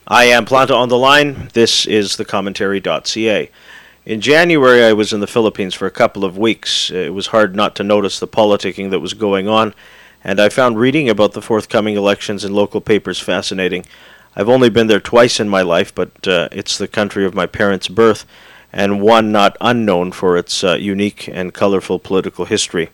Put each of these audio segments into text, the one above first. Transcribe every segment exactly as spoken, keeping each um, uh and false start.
I am Planta on the line. This is the commentary dot c a. In January, I was in the Philippines for a couple of weeks. It was hard not to notice the politicking that was going on, and I found reading about the forthcoming elections in local papers fascinating. I've only been there twice in my life, but uh, it's the country of my parents' birth, and one not unknown for its uh, unique and colorful political history.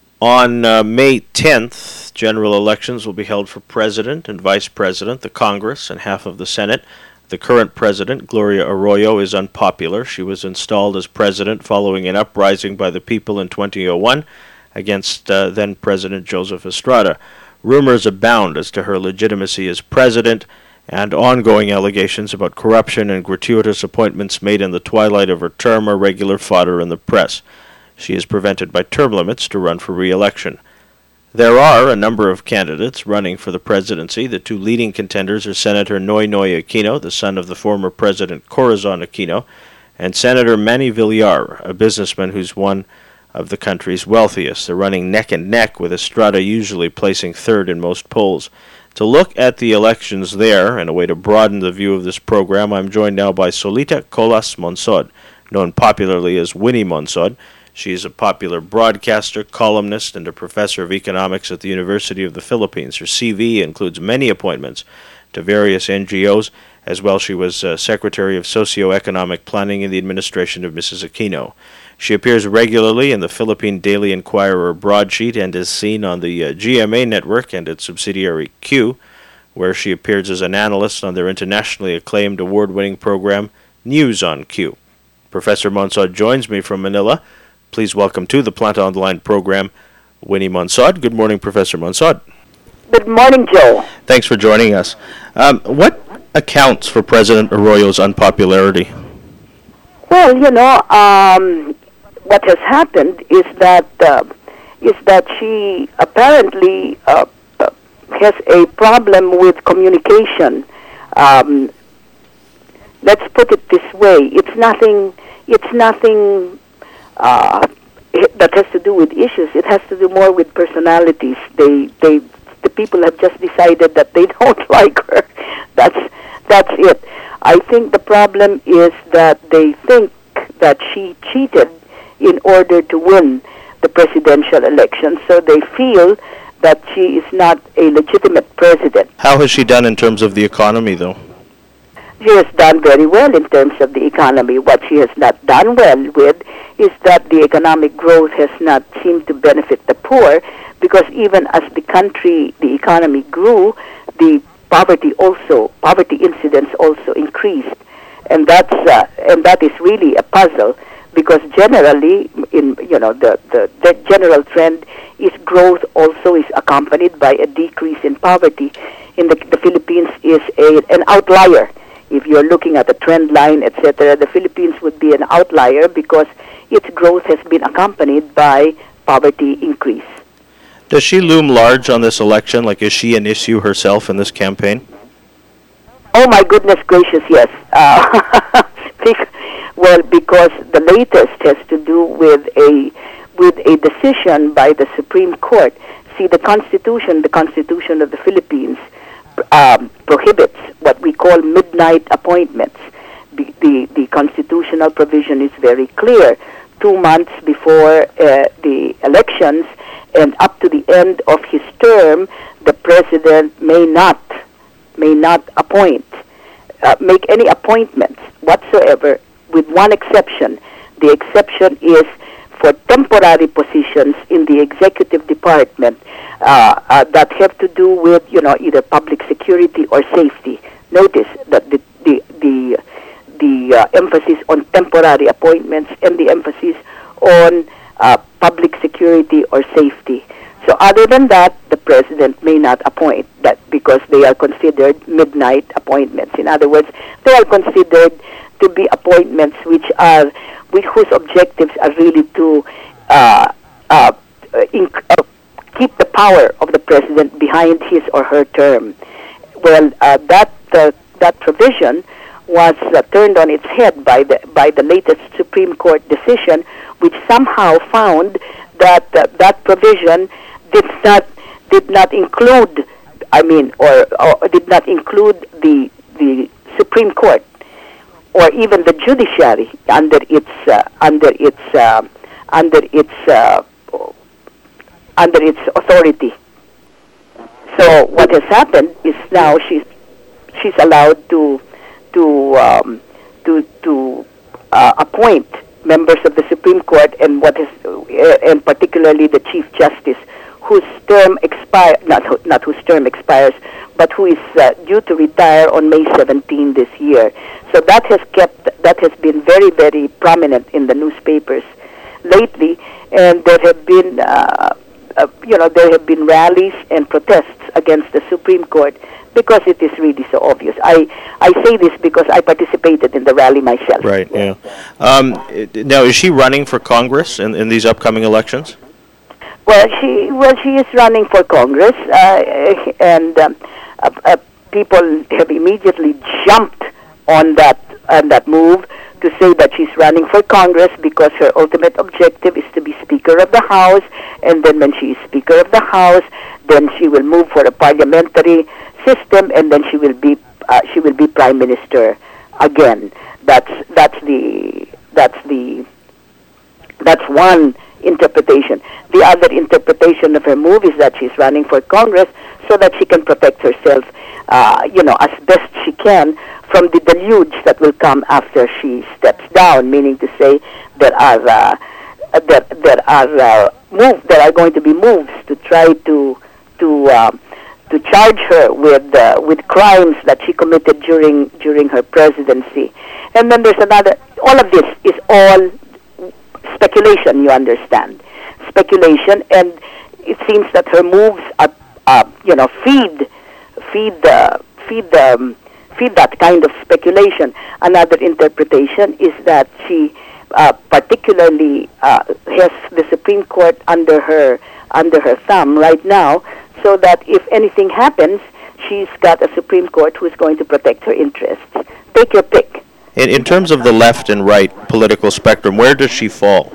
On uh, May tenth, general elections will be held for president and vice president, the Congress, and half of the Senate. The current president, Gloria Arroyo, is unpopular. She was installed as president following an uprising by the people in twenty oh one against uh, then-President Joseph Estrada. Rumors abound as to her legitimacy as president, and ongoing allegations about corruption and gratuitous appointments made in the twilight of her term are regular fodder in the press. She is prevented by term limits to run for re-election. There are a number of candidates running for the presidency. The two leading contenders are Senator Noynoy Aquino, the son of the former President Corazon Aquino, and Senator Manny Villar, a businessman who's one of the country's wealthiest. They're running neck and neck, with Estrada usually placing third in most polls. To look at the elections there, and a way to broaden the view of this program, I'm joined now by Solita Colas Monsod, known popularly as Winnie Monsod. She is a popular broadcaster, columnist, and a professor of economics at the University of the Philippines. Her C V includes many appointments to various N G Os. As well, she was uh, Secretary of Socioeconomic Planning in the administration of Missus Aquino. She appears regularly in the Philippine Daily Inquirer broadsheet and is seen on the uh, G M A network and its subsidiary Q, where she appears as an analyst on their internationally acclaimed award-winning program News on Q. Professor Monsod joins me from Manila. Please welcome to the Planta on the Line program, Winnie Monsod. Good morning, Professor Monsod. Good morning, Joe. Thanks for joining us. Um, what accounts for President Arroyo's unpopularity? Well, you know, um, what has happened is that uh, is that she apparently uh, uh, has a problem with communication. Um, let's put it this way: it's nothing. It's nothing. Uh, that has to do with issues. It has to do more with personalities. They, they, the people have just decided that they don't like her. That's, that's it. I think the problem is that they think that she cheated in order to win the presidential election. So they feel that she is not a legitimate president. How has she done in terms of the economy, though? She has done very well in terms of the economy. What she has not done well with is that the economic growth has not seemed to benefit the poor, because even as the country, the economy grew, the poverty also, poverty incidence also increased. And that's uh, and that is really a puzzle, because generally, in you know, the, the, the general trend is growth also is accompanied by a decrease in poverty. In the, the Philippines is a, an outlier. If you're looking at the trend line, et cetera, the Philippines would be an outlier because its growth has been accompanied by poverty increase. Does she loom large on this election? Like, is she an issue herself in this campaign? Oh, my goodness gracious, yes. Uh, well, because the latest has to do with a with a decision by the Supreme Court. See, the Constitution, the Constitution of the Philippines, Um, prohibits what we call midnight appointments. The, the, the constitutional provision is very clear. Two months before uh, the elections and up to the end of his term, the president may not may not appoint, uh, make any appointments whatsoever, with one exception. The exception is for temporary positions in the executive department uh, uh, that have to do with, you know, either public security or safety. Notice that the the the, the uh, emphasis on temporary appointments and the emphasis on uh, public security or safety. So other than that, the president may not appoint that, because they are considered midnight appointments. In other words, they are considered to be appointments which are which whose objectives are really to uh, uh, inc- uh, keep the power of the president behind his or her term. Well, uh, that uh, that provision was uh, turned on its head by the by the latest Supreme Court decision, which somehow found that uh, that provision did not did not include, I mean, or, or did not include the the Supreme Court or even the judiciary under its uh, under its uh, under its uh, under its authority. So what has happened is now she's she's allowed to to um, to to uh, appoint members of the Supreme Court, and what is uh, and particularly the Chief Justice, whose term expire not who- not whose term expires, but who is uh, due to retire on May seventeenth this year. So that has kept that has been very very prominent in the newspapers lately, and there have been uh, uh, you know there have been rallies and protests against the Supreme Court because it is really so obvious. I I say this because I participated in the rally myself. Right. Yeah. Um, it- now, is she running for Congress in, in these upcoming elections? Well, she well she is running for Congress, uh, and um, uh, uh, people have immediately jumped on that on that move to say that she's running for Congress because her ultimate objective is to be Speaker of the House, and then when she is Speaker of the House, then she will move for a parliamentary system, and then she will be uh, she will be Prime Minister again. That's that's the that's the that's one interpretation. The other interpretation of her move is that she's running for Congress so that she can protect herself, uh, you know, as best she can from the deluge that will come after she steps down. Meaning to say, there are uh, there there are uh, move there are going to be moves to try to to uh, to charge her with uh, with crimes that she committed during during her presidency. And then there's another. All of this is all speculation, you understand, speculation, and it seems that her moves are, uh, you know, feed, feed, uh, feed, um, feed that kind of speculation. Another interpretation is that she, uh, particularly, uh, has the Supreme Court under her, under her thumb right now, so that if anything happens, she's got a Supreme Court who is going to protect her interests. Take your pick. In, in terms of the left and right political spectrum, where does she fall?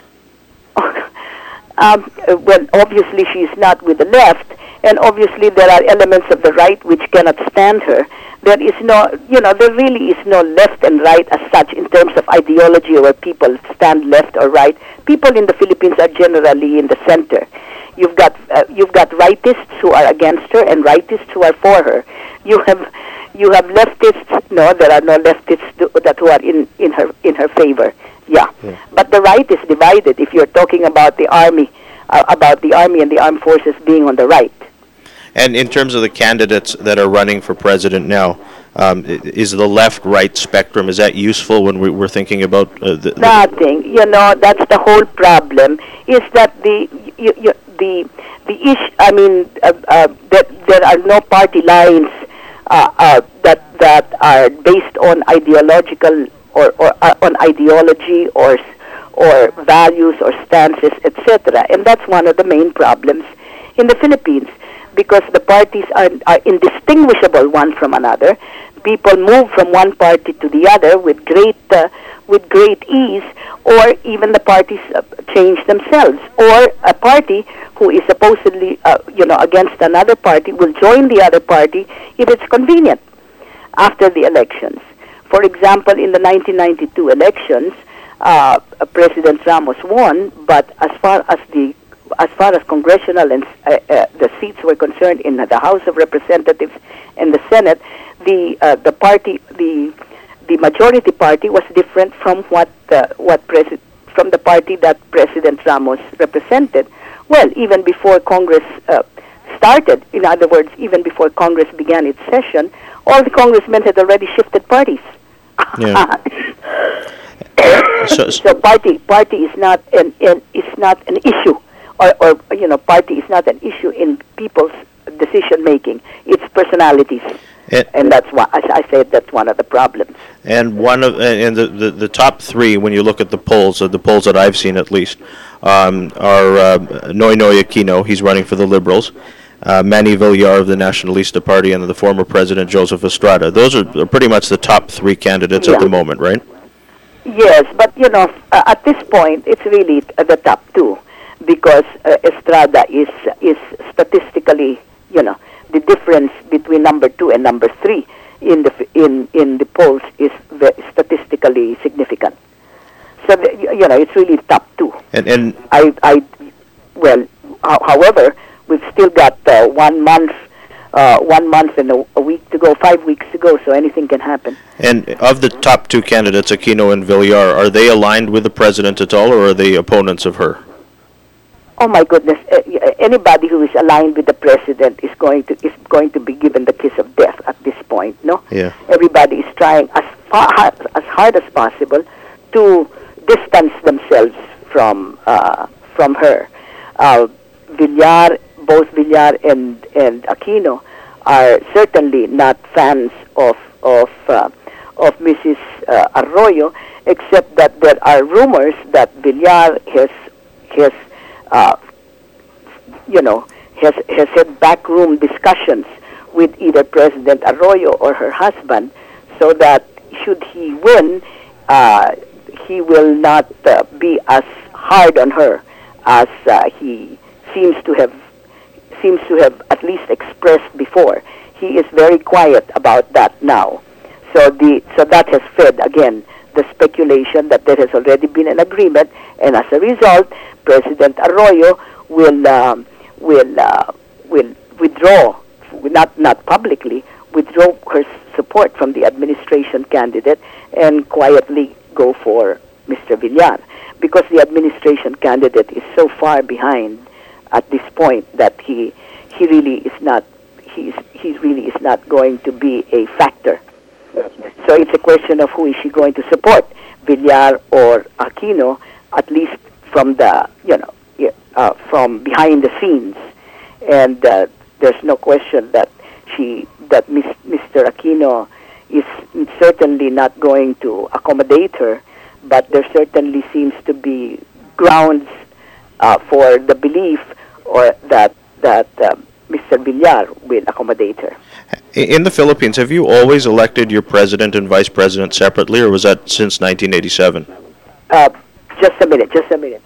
um, well, obviously she's not with the left, and obviously there are elements of the right which cannot stand her. There is no, you know, there really is no left and right as such in terms of ideology where people stand left or right. People in the Philippines are generally in the center. You've got uh, you've got rightists who are against her and rightists who are for her. You have you have leftists. No, there are no leftists do, that who are in, in her in her favor. Yeah. yeah, but the right is divided. If you're talking about the army, uh, about the army and the armed forces being on the right. And in terms of the candidates that are running for president now, um, is the left-right spectrum, is that useful when we, we're thinking about uh, the, the... Nothing. You know, that's the whole problem, is that the you, you, the the issue, I mean, uh, uh, that there are no party lines uh, uh, that that are based on ideological or, or uh, on ideology or or values or stances, et cetera. And that's one of the main problems in the Philippines, because the parties are, are indistinguishable one from another. People move from one party to the other with great uh, with great ease, or even the parties uh, change themselves. Or a party who is supposedly uh, you know against another party will join the other party if it's convenient after the elections. For example, in the nineteen ninety-two elections, uh, President Ramos won, but as far as the as far as congressional and uh, uh, the seats were concerned in the House of Representatives and the Senate, the uh, the party the the majority party was different from what uh, what presi- from the party that President Ramos represented. Well, even before Congress uh, started, in other words, even before Congress began its session, all the congressmen had already shifted parties. Yeah. so, so party party is not an, an is not an issue. Or, or, you know, party is not an issue in people's decision making. It's personalities, it, and that's why, as I said, that's one of the problems. And one of and the, the, the top three, when you look at the polls, uh, the polls that I've seen at least, um, are uh, Noynoy Aquino. He's running for the Liberals. Uh, Manny Villar of the Nationalista Party, and the former President Joseph Estrada. Those are, are pretty much the top three candidates yeah. at the moment, right? Yes, but you know, uh, at this point, it's really the top two. Because uh, Estrada is is statistically, you know, the difference between number two and number three in the in in the polls is ve- statistically significant. So the, you know, it's really top two. And and I I well, ho- however, we've still got uh, one month. Uh, one month and a, a week to go, five weeks to go, so anything can happen. and of the top two candidates, Aquino and Villar, are they aligned with the president at all, or are they opponents of her? Oh my goodness! Uh, anybody who is aligned with the president is going to is going to be given the kiss of death at this point. No, Yeah. everybody is trying as far as hard as possible to distance themselves from uh, from her. Uh, Villar, both Villar and and Aquino are certainly not fans of of uh, of Missus Uh, Arroyo, except that there are rumors that Villar has has uh, you know has has had backroom discussions with either President Arroyo or her husband, so that should he win, uh, he will not uh, be as hard on her as uh, he seems to have seems to have at least expressed before. He is very quiet about that now. So the so that has fed again the speculation that there has already been an agreement, and as a result, President Arroyo will um, will uh, will withdraw, not not publicly, withdraw her support from the administration candidate and quietly go for Mister Villar, because the administration candidate is so far behind at this point that he he really is not he's he really is not going to be a factor. So it's a question of who is she going to support, Villar or Aquino, at least from the you know uh, from behind the scenes. And uh, there's no question that she that Mister Aquino is certainly not going to accommodate her, but there certainly seems to be grounds uh, for the belief or that that uh, Mister Villar will accommodate her. In the Philippines, have you always elected your president and vice president separately, or was that since nineteen eighty-seven? Uh, just a minute, just a minute.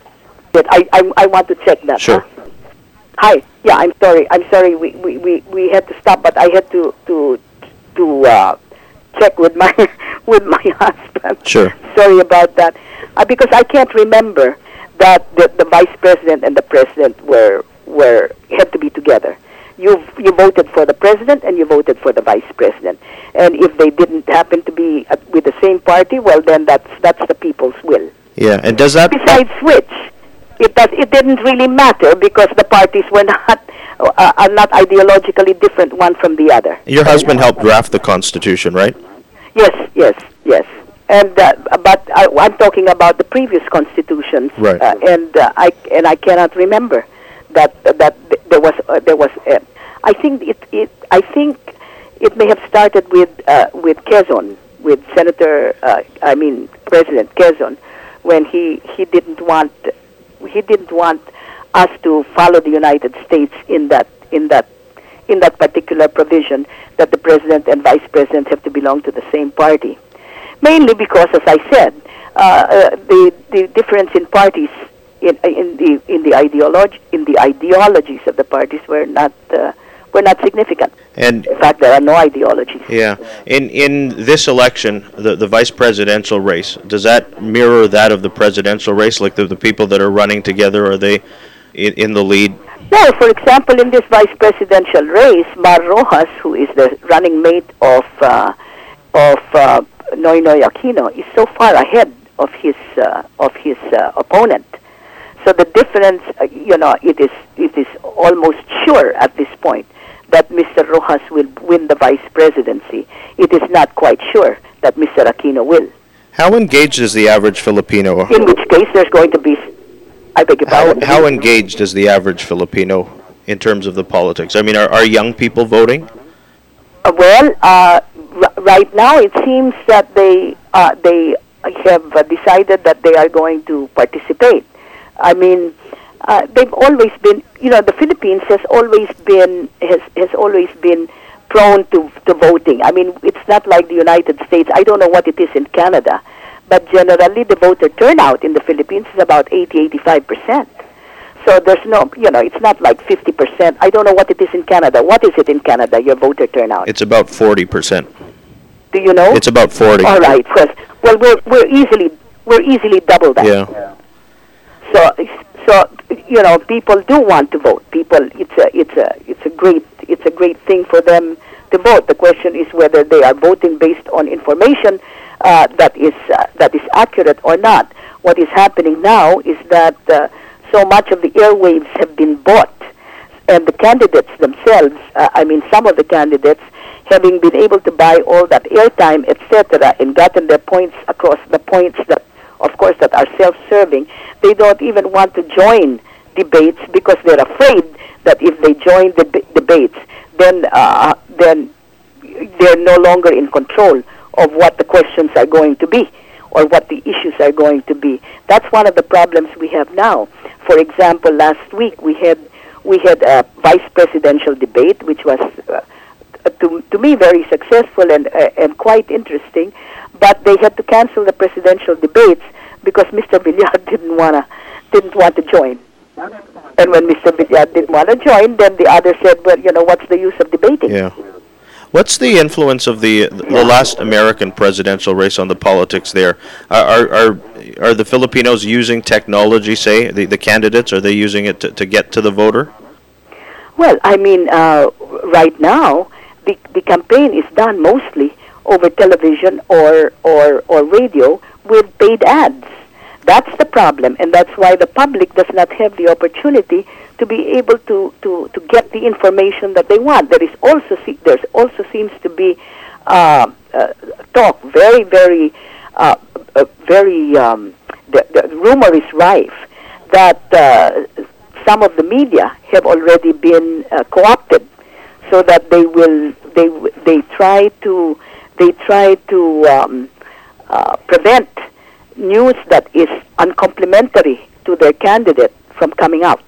But I, I, I want to check that. Sure. Huh? Hi. Yeah, I'm sorry. I'm sorry. We, we, we, we had to stop, but I had to to to uh, check with my with my husband. Sure. Sorry about that, uh, because I can't remember that the, the vice president and the president were were had to be together. You you voted for the president and you voted for the vice president, and if they didn't happen to be at, with the same party, well then that's that's the people's will. Yeah, and does that... Besides which, it does it didn't really matter because the parties were not uh, are not ideologically different one from the other. Your husband helped draft the Constitution, right? Yes, yes, yes. And uh, but I, I'm talking about the previous constitutions, Right. uh, and uh, I and I cannot remember that uh, that th- there was uh, there was. Uh, I think it, it I think it may have started with uh, with Quezon, with Senator uh, I mean President Quezon, when he he didn't want he didn't want us to follow the United States in that in that in that particular provision that the president and vice president have to belong to the same party. Mainly because, as I said, uh, uh, the the difference in parties in in the in the ideology in the ideologies of the parties were not uh, were not significant. And In fact, there are no ideologies. yeah, in in this election, the the vice presidential race, does that mirror that of the presidential race? Like the the people that are running together, are they in, in the lead? No, for example, in this vice presidential race, Mar Rojas, who is the running mate of uh, of uh, Noynoy Aquino, is so far ahead of his uh, of his uh, opponent. So the difference, uh, you know, it is it is almost sure at this point that Mister Rojas will win the vice presidency. It is not quite sure that Mister Aquino will. How engaged is the average Filipino? In which case, there's going to be. I beg your How, pardon. how engaged is the average Filipino in terms of the politics? I mean, are, are young people voting? Uh, well, uh, r- right now it seems that they uh, they have uh, decided that they are going to participate. I mean, uh, they've always been, you know, the Philippines has always been has has always been prone to to voting. I mean, it's not like the United States. I don't know what it is in Canada, but generally the voter turnout in the Philippines is about eighty, eighty-five percent. So there's no, you know, it's not like fifty percent. I don't know what it is in Canada. What is it in Canada, your voter turnout? It's about forty percent. Do you know? It's about forty. All right. Well, well we're, we're easily we're easily double that. Yeah. So, so you know, people do want to vote. People, it's a, it's a, it's a great, it's a great thing for them to vote. The question is whether they are voting based on information uh, that is uh, that is accurate or not. What is happening now is that uh, so much of the airwaves have been bought, and the candidates themselves, uh, I mean, some of the candidates, having been able to buy all that airtime, et cetera, and gotten their points across, the points that, of course, that are self-serving, they don't even want to join debates because they're afraid that if they join the b- debates, then uh, then they're no longer in control of what the questions are going to be or what the issues are going to be. That's one of the problems we have now. For example, last week we had we had a vice presidential debate, which was uh, to to me very successful and uh, and quite interesting, but they had to cancel the presidential debates because Mister Villar didn't wanna didn't want to join. And when Mister Villar didn't want to join, then the other said, well, you know, what's the use of debating? Yeah. What's the influence of the the last American presidential race on the politics there? Are are are the Filipinos using technology, say, the, the candidates, are they using it to, to get to the voter? Well, I mean, uh, right now, the, the campaign is done mostly over television or, or, or radio with paid ads. That's the problem, and that's why the public does not have the opportunity to be able to, to, to get the information that they want. There is also se- there's also seems to be uh, uh, talk, very, very, uh, uh, very. Um, the, the rumor is rife that uh, some of the media have already been uh, co-opted, so that they will they they try to they try to um, uh, prevent news that is uncomplimentary to their candidate from coming out.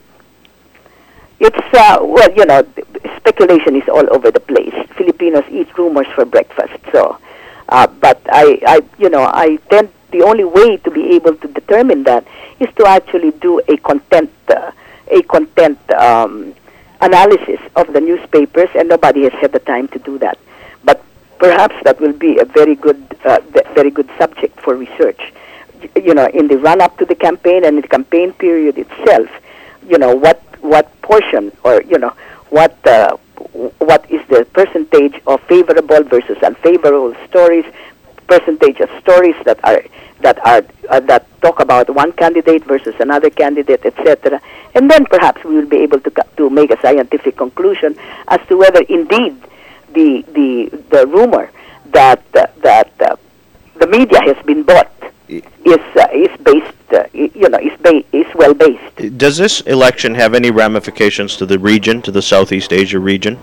It's, uh, well, you know, speculation is all over the place. Filipinos eat rumors for breakfast, so, uh, but I, I, you know, I tend, the only way to be able to determine that is to actually do a content, uh, a content um, analysis of the newspapers, and nobody has had the time to do that. But perhaps that will be a very good, uh, very good subject for research. You know, in the run-up to the campaign and in the campaign period itself, you know, what what portion or, you know, what uh, what is the percentage of favorable versus unfavorable stories, percentage of stories that are that are uh, that talk about one candidate versus another candidate, et cetera. And then perhaps we will be able to to make a scientific conclusion as to whether indeed the the the rumor that uh, that uh, the media has been bought is uh, is based, uh, you know, is ba- is well based. Does this election have any ramifications to the region, to the Southeast Asia region?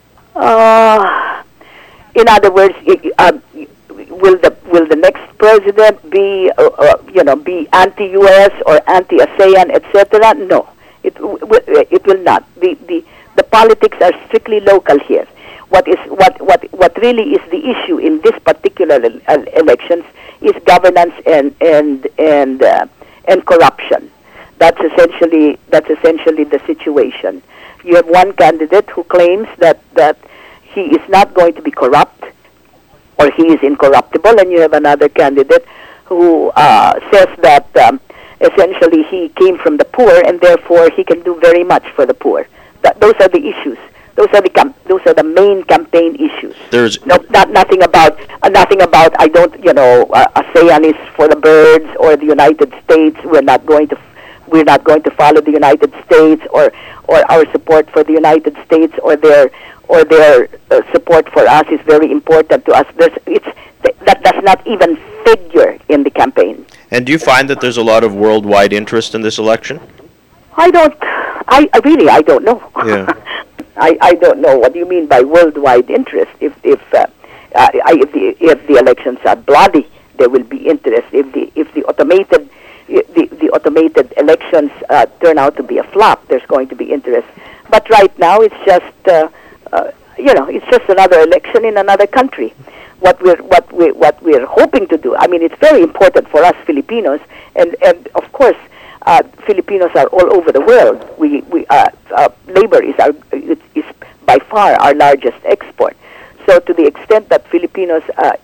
Uh, in other words, uh, will the will the next president be, uh, uh, you know, be anti-U S or anti-ASEAN, et cetera? No, it w- it will not. The the the politics are strictly local here. What is what what what really is the issue in this particular el- elections is governance and and and uh, and corruption. That's essentially that's essentially the situation. You have one candidate who claims that that he is not going to be corrupt, or he is incorruptible, and you have another candidate who uh, says that um, essentially he came from the poor and therefore he can do very much for the poor. That, those are the issues. Those are the com- those are the main campaign issues. There's no, not nothing about uh, nothing about. I don't, you know, uh, ASEAN is for the birds, or the United States. We're not going to, we're not going to follow the United States, or or our support for the United States, or their or their uh, support for us is very important to us. There's, it's th- that does not even figure in the campaign. And do you find that there's a lot of worldwide interest in this election? I don't. I, I really I don't know. Yeah. I, I don't know what do you mean by worldwide interest. If if uh, uh, if the if the elections are bloody, there will be interest. If the if the automated the, the automated elections uh, turn out to be a flop, there's going to be interest. But right now, it's just uh, uh, you know it's just another election in another country. What we're what we what we're hoping to do. I mean, it's very important for us Filipinos, and and of course. uh, Filipinos are all over the world. We, we uh, uh, labor is, our, is by far our largest export. So to the extent that Filipinos uh,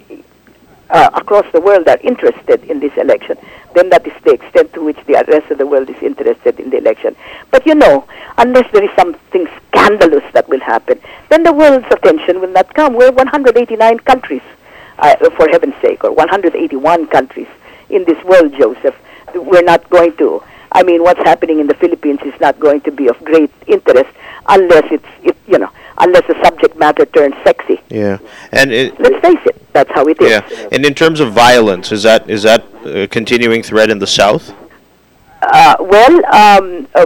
uh, across the world are interested in this election, then that is the extent to which the rest of the world is interested in the election. But you know, unless there is something scandalous that will happen, then the world's attention will not come. We're one hundred eighty-nine countries, uh, for heaven's sake, or one hundred eighty-one countries in this world, Joseph. We're not going to, I mean, what's happening in the Philippines is not going to be of great interest unless it's, it, you know, unless the subject matter turns sexy. Yeah, and it, let's face it, that's how it is. Yeah, and in terms of violence, is that is that a continuing threat in the South? Uh, well, um, uh,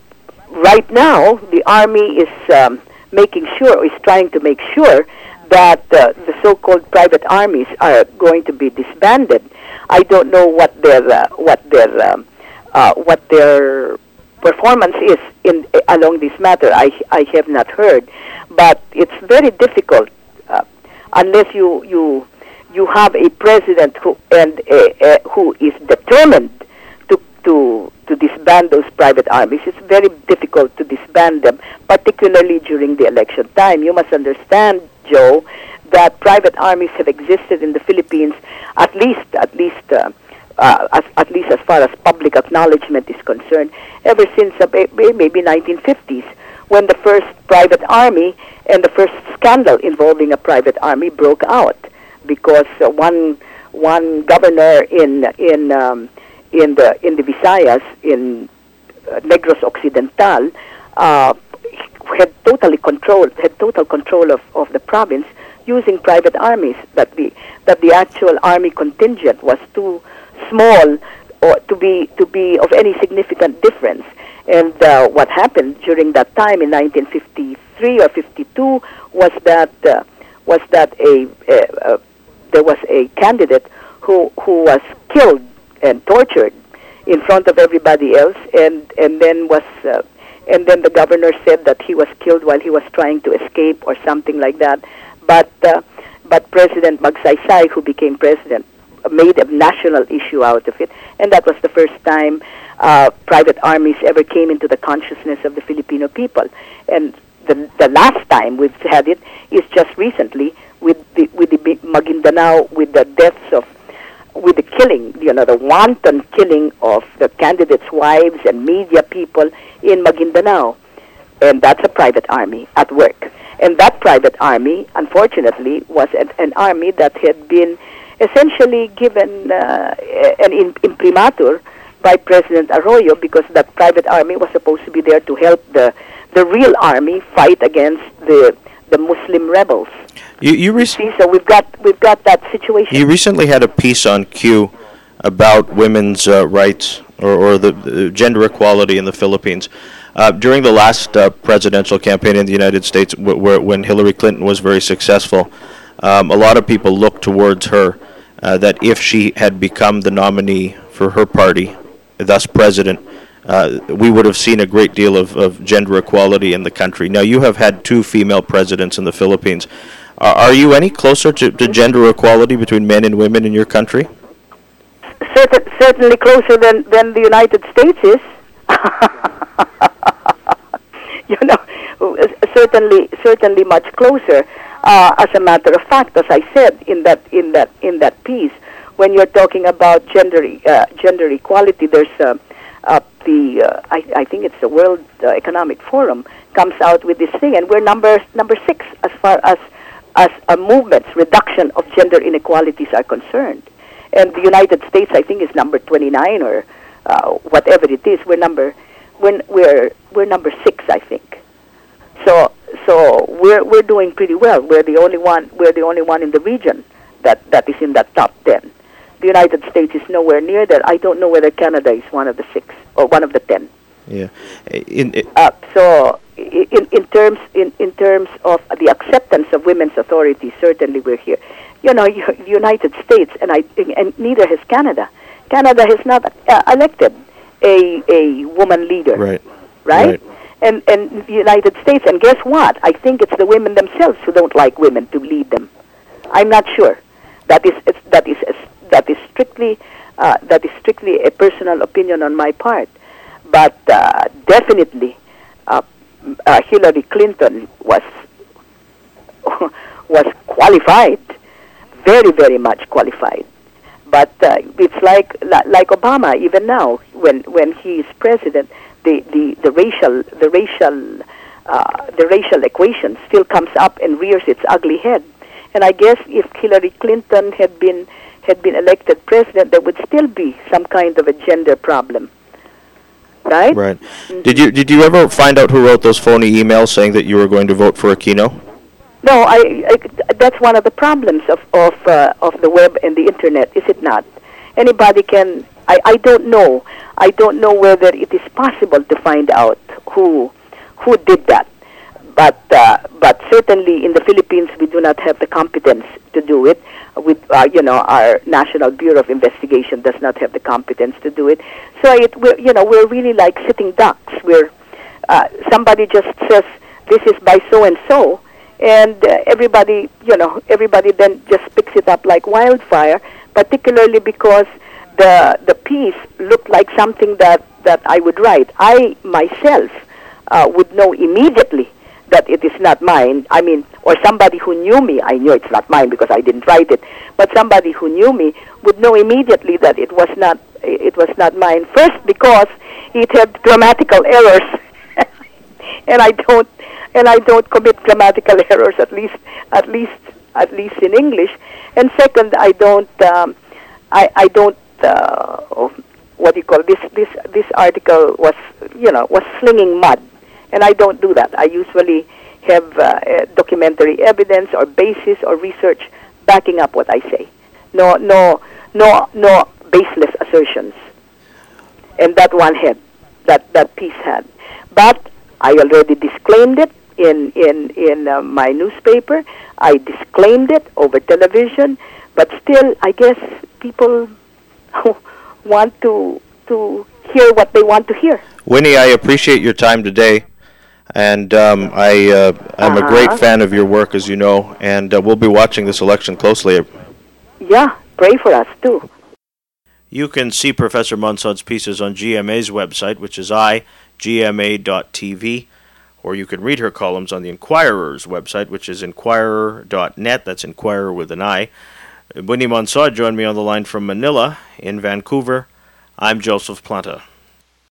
right now the army is um, making sure, is trying to make sure that uh, the so-called private armies are going to be disbanded. I don't know what their uh, what their um, uh, what their performance is in uh, along this matter. I I have not heard, but it's very difficult uh, unless you you you have a president who and uh, uh, who is determined to to to disband those private armies. It's very difficult to disband them, particularly during the election time. You must understand, Joe, that private armies have existed in the Philippines at least at least uh, uh, as, at least as far as public acknowledgement is concerned, ever since uh, maybe nineteen fifties, when the first private army and the first scandal involving a private army broke out, because uh, one one governor in in um, in the in the Visayas, in uh, Negros Occidental, uh, had totally control had total control of, of the province, using private armies. That the that the actual army contingent was too small or to be to be of any significant difference. And uh, what happened during that time in nineteen fifty-three or fifty-two was that uh, was that a uh, uh, there was a candidate who who was killed and tortured in front of everybody else, and and then was uh, and then the governor said that he was killed while he was trying to escape or something like that. But uh, but President Magsaysay, who became president, made a national issue out of it, and that was the first time uh, private armies ever came into the consciousness of the Filipino people. And the the last time we've had it is just recently with the with the Maguindanao, with the deaths of, with the killing, you know, the wanton killing of the candidates' wives and media people in Maguindanao, and that's a private army at work. And that private army, unfortunately, was an, an army that had been essentially given uh, an imprimatur by President Arroyo, because that private army was supposed to be there to help the the real army fight against the the Muslim rebels. You you rec- See, so we've got we've got that situation. You recently had a piece on Q about women's uh, rights or, or the, the gender equality in the Philippines. Uh, during the last uh, presidential campaign in the United States, w- where, when Hillary Clinton was very successful, um, a lot of people looked towards her, uh, that if she had become the nominee for her party, thus president, uh, we would have seen a great deal of, of gender equality in the country. Now, you have had two female presidents in the Philippines. Uh, are you any closer to, to gender equality between men and women in your country? Certain, certainly closer than, than the United States is. You know, certainly, certainly much closer. Uh, as a matter of fact, as I said in that in that in that piece, when you're talking about gender uh, gender equality, there's uh, uh, the uh, I, I think it's the World uh, Economic Forum comes out with this thing, and we're number number six as far as as a movement's reduction of gender inequalities are concerned. And the United States, I think, is number twenty-nine or uh, whatever it is. We're number when we're we're number six, I think. So so we're we're doing pretty well. We're the only one. We're the only one in the region that, that is in that top ten. The United States is nowhere near that. I don't know whether Canada is one of the six or one of the ten. Yeah. In, in, uh, so in in terms in, in terms of the acceptance of women's authority, certainly we're here. You know, the United States, and I and neither has Canada. Canada has not uh, elected a a woman leader. Right. Right. Right. And and the United States, and guess what? I think it's the women themselves who don't like women to lead them. I'm not sure. That is it's, that is that is strictly uh, that is strictly a personal opinion on my part. but uh, definitely uh, uh, Hillary Clinton was was qualified, very, very much qualified. But uh, it's like like Obama even now, when when he is president, the, the, the racial the racial uh, the racial equation still comes up and rears its ugly head. And I guess if Hillary Clinton had been had been elected president, there would still be some kind of a gender problem, right? Right. Mm-hmm. Did you did you ever find out who wrote those phony emails saying that you were going to vote for Aquino? No, I, I, that's one of the problems of of uh, of the web and the internet, is it not? Anybody can. I, I don't know. I don't know whether it is possible to find out who who did that. But uh, but certainly in the Philippines we do not have the competence to do it. With uh, you know, our National Bureau of Investigation does not have the competence to do it. So it we're, you know we're really like sitting ducks. We're uh, somebody just says this is by so and so. And uh, everybody, you know, everybody then just picks it up like wildfire, particularly because the the piece looked like something that, that I would write. I myself uh, would know immediately that it is not mine. I mean, or somebody who knew me, I knew it's not mine because I didn't write it, but somebody who knew me would know immediately that it was not it was not mine. First, because it had grammatical errors, and I don't. And I don't commit grammatical errors, at least, at least, at least in English. And second, I don't, um, I, I don't. Uh, what do you call this? This this article was, you know, was slinging mud, and I don't do that. I usually have uh, documentary evidence or basis or research backing up what I say. No, no, no, no baseless assertions. And that one had, that that piece had, but I already disclaimed it in in in uh, my newspaper. I disclaimed it over television, but still, I guess people want to to hear what they want to hear. Winnie, I appreciate your time today, and um, I uh, I'm uh-huh. a great fan of your work, as you know, and uh, we'll be watching this election closely. Yeah, pray for us too. You can see Professor Monsod's pieces on G M A's website, which is i g m a dot t v, or you can read her columns on the Inquirer's website, which is inquirer dot net. That's Inquirer with an I. Winnie Monsod joined me on the line from Manila. In Vancouver, I'm Joseph Planta.